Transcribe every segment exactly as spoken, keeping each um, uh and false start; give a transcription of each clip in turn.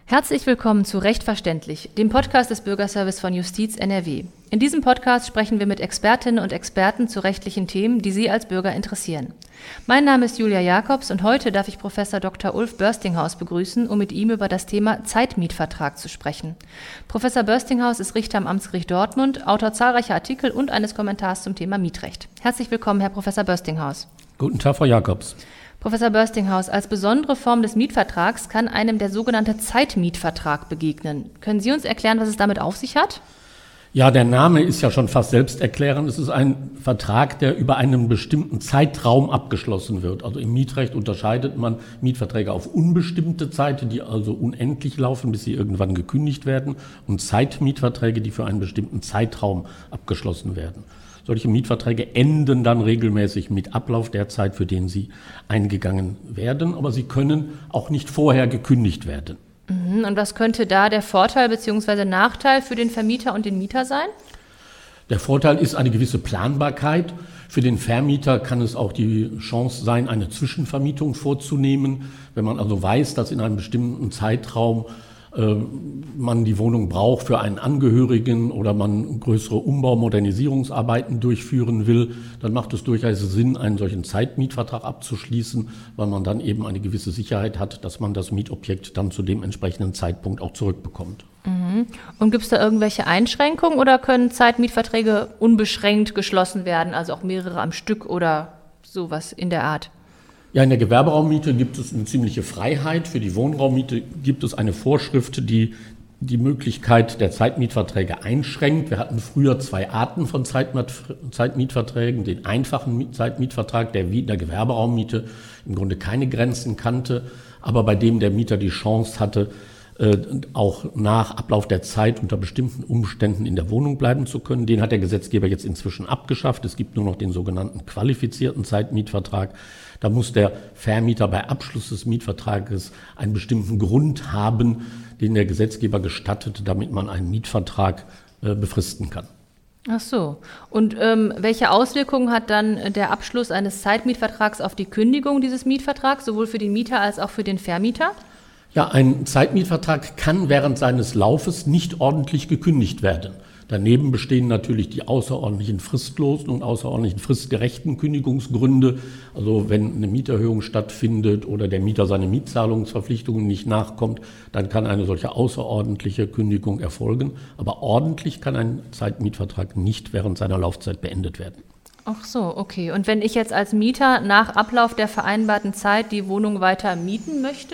Herzlich willkommen zu Recht verständlich, dem Podcast des Bürgerservice von Justiz N R W. In diesem Podcast sprechen wir mit Expertinnen und Experten zu rechtlichen Themen, die Sie als Bürger interessieren. Mein Name ist Julia Jakobs und heute darf ich Professor Doktor Ulf Börstinghaus begrüßen, um mit ihm über das Thema Zeitmietvertrag zu sprechen. Professor Börstinghaus ist Richter am Amtsgericht Dortmund, Autor zahlreicher Artikel und eines Kommentars zum Thema Mietrecht. Herzlich willkommen, Herr Professor Börstinghaus. Guten Tag, Frau Jakobs. Professor Börstinghaus, als besondere Form des Mietvertrags kann einem der sogenannte Zeitmietvertrag begegnen. Können Sie uns erklären, was es damit auf sich hat? Ja, der Name ist ja schon fast selbsterklärend. Es ist ein Vertrag, der über einen bestimmten Zeitraum abgeschlossen wird. Also im Mietrecht unterscheidet man Mietverträge auf unbestimmte Zeit, die also unendlich laufen, bis sie irgendwann gekündigt werden, und Zeitmietverträge, die für einen bestimmten Zeitraum abgeschlossen werden. Solche Mietverträge enden dann regelmäßig mit Ablauf der Zeit, für den sie eingegangen werden, aber sie können auch nicht vorher gekündigt werden. Und was könnte da der Vorteil bzw. Nachteil für den Vermieter und den Mieter sein? Der Vorteil ist eine gewisse Planbarkeit. Für den Vermieter kann es auch die Chance sein, eine Zwischenvermietung vorzunehmen. Wenn man also weiß, dass in einem bestimmten Zeitraum man die Wohnung braucht für einen Angehörigen oder man größere Umbau-, Modernisierungsarbeiten durchführen will, dann macht es durchaus Sinn, einen solchen Zeitmietvertrag abzuschließen, weil man dann eben eine gewisse Sicherheit hat, dass man das Mietobjekt dann zu dem entsprechenden Zeitpunkt auch zurückbekommt. Mhm. Und gibt es da irgendwelche Einschränkungen oder können Zeitmietverträge unbeschränkt geschlossen werden, also auch mehrere am Stück oder sowas in der Art? Ja, in der Gewerberaummiete gibt es eine ziemliche Freiheit. Für die Wohnraummiete gibt es eine Vorschrift, die die Möglichkeit der Zeitmietverträge einschränkt. Wir hatten früher zwei Arten von Zeitmietverträgen. Den einfachen Zeitmietvertrag, der wie in der Gewerberaummiete im Grunde keine Grenzen kannte, aber bei dem der Mieter die Chance hatte, auch nach Ablauf der Zeit unter bestimmten Umständen in der Wohnung bleiben zu können. Den hat der Gesetzgeber jetzt inzwischen abgeschafft. Es gibt nur noch den sogenannten qualifizierten Zeitmietvertrag. Da muss der Vermieter bei Abschluss des Mietvertrages einen bestimmten Grund haben, den der Gesetzgeber gestattet, damit man einen Mietvertrag äh, befristen kann. Ach so. Und ähm, welche Auswirkungen hat dann der Abschluss eines Zeitmietvertrags auf die Kündigung dieses Mietvertrags, sowohl für den Mieter als auch für den Vermieter? Ja, ein Zeitmietvertrag kann während seines Laufes nicht ordentlich gekündigt werden. Daneben bestehen natürlich die außerordentlichen fristlosen und außerordentlichen fristgerechten Kündigungsgründe. Also wenn eine Mieterhöhung stattfindet oder der Mieter seine Mietzahlungsverpflichtungen nicht nachkommt, dann kann eine solche außerordentliche Kündigung erfolgen. Aber ordentlich kann ein Zeitmietvertrag nicht während seiner Laufzeit beendet werden. Ach so, okay. Und wenn ich jetzt als Mieter nach Ablauf der vereinbarten Zeit die Wohnung weiter mieten möchte?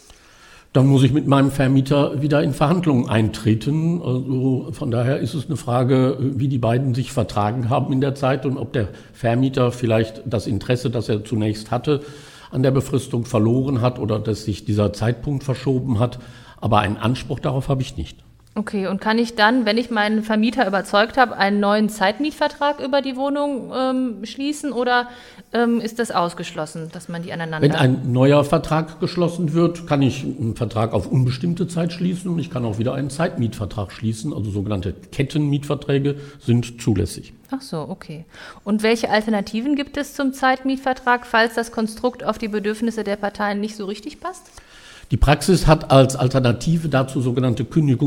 Dann muss ich mit meinem Vermieter wieder in Verhandlungen eintreten. Also von daher ist es eine Frage, wie die beiden sich vertragen haben in der Zeit und ob der Vermieter vielleicht das Interesse, das er zunächst hatte, an der Befristung verloren hat oder dass sich dieser Zeitpunkt verschoben hat. Aber einen Anspruch darauf habe ich nicht. Okay, und kann ich dann, wenn ich meinen Vermieter überzeugt habe, einen neuen Zeitmietvertrag über die Wohnung ähm, schließen oder ähm, ist das ausgeschlossen, dass man die aneinander... Wenn ein neuer Vertrag geschlossen wird, kann ich einen Vertrag auf unbestimmte Zeit schließen und ich kann auch wieder einen Zeitmietvertrag schließen. Also sogenannte Kettenmietverträge sind zulässig. Ach so, okay. Und welche Alternativen gibt es zum Zeitmietvertrag, falls das Konstrukt auf die Bedürfnisse der Parteien nicht so richtig passt? Die Praxis hat als Alternative dazu sogenannte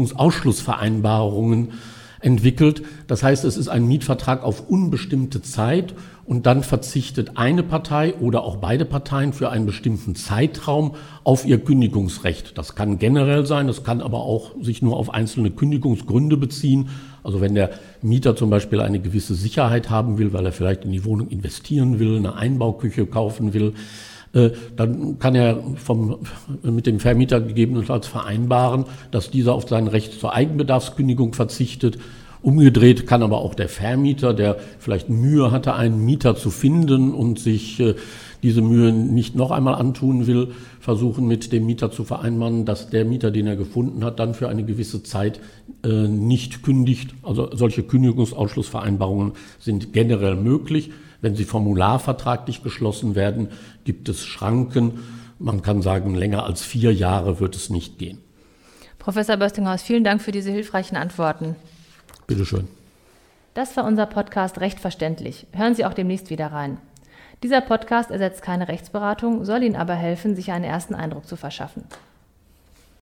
Kündigungsausschlussvereinbarungen entwickelt. Das heißt, es ist ein Mietvertrag auf unbestimmte Zeit und dann verzichtet eine Partei oder auch beide Parteien für einen bestimmten Zeitraum auf ihr Kündigungsrecht. Das kann generell sein, das kann aber auch sich nur auf einzelne Kündigungsgründe beziehen. Also wenn der Mieter zum Beispiel eine gewisse Sicherheit haben will, weil er vielleicht in die Wohnung investieren will, eine Einbauküche kaufen will, dann kann er vom, mit dem Vermieter gegebenenfalls vereinbaren, dass dieser auf sein Recht zur Eigenbedarfskündigung verzichtet. Umgedreht kann aber auch der Vermieter, der vielleicht Mühe hatte, einen Mieter zu finden und sich diese Mühe nicht noch einmal antun will, versuchen mit dem Mieter zu vereinbaren, dass der Mieter, den er gefunden hat, dann für eine gewisse Zeit nicht kündigt. Also solche Kündigungsausschlussvereinbarungen sind generell möglich. Wenn sie formularvertraglich geschlossen werden, gibt es Schranken. Man kann sagen, länger als vier Jahre wird es nicht gehen. Professor Börstinghaus, vielen Dank für diese hilfreichen Antworten. Bitte schön. Das war unser Podcast Recht verständlich. Hören Sie auch demnächst wieder rein. Dieser Podcast ersetzt keine Rechtsberatung, soll Ihnen aber helfen, sich einen ersten Eindruck zu verschaffen.